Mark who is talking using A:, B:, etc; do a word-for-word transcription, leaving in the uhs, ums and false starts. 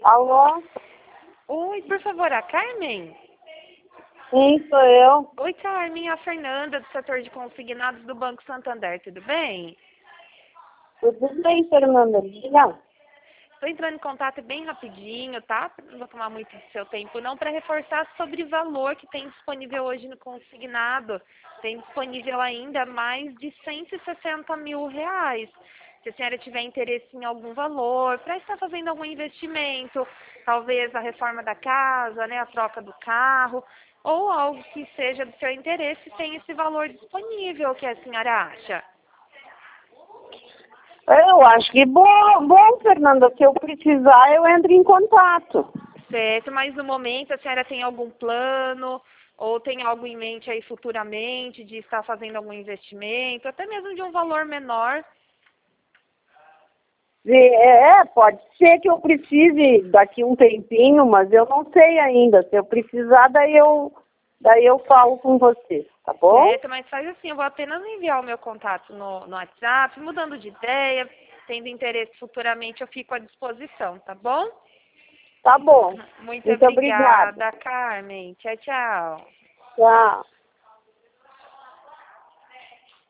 A: Alô?
B: Oi, por favor, a Carmen?
A: Sim, sou eu.
B: Oi, Carmen, a Fernanda, do setor de consignados do Banco Santander, tudo bem?
A: Tudo bem, Fernanda? Diga.
B: Estou entrando em contato bem rapidinho, tá? Não vou tomar muito do seu tempo, não, para reforçar sobre o valor que tem disponível hoje no consignado. Tem disponível ainda mais de cento e sessenta mil reais. Se a senhora tiver interesse em algum valor, para estar fazendo algum investimento, talvez a reforma da casa, né, a troca do carro, ou algo que seja do seu interesse, tem esse valor disponível, o que a senhora acha?
A: Eu acho que bom, bom, Fernanda. Se eu precisar, eu entro em contato.
B: Certo, mas no momento a senhora tem algum plano ou tem algo em mente aí futuramente de estar fazendo algum investimento, até mesmo de um valor menor?
A: É, é, pode ser que eu precise daqui um tempinho, mas eu não sei ainda. Se eu precisar, daí eu, daí eu falo com você, tá bom?
B: Certo, mas faz assim, eu vou apenas enviar o meu contato no, no WhatsApp, mudando de ideia, tendo interesse futuramente, eu fico à disposição, tá bom?
A: Tá bom.
B: Muito
A: Muito obrigada.
B: obrigada, Carmen. Tchau, tchau.
A: Tchau.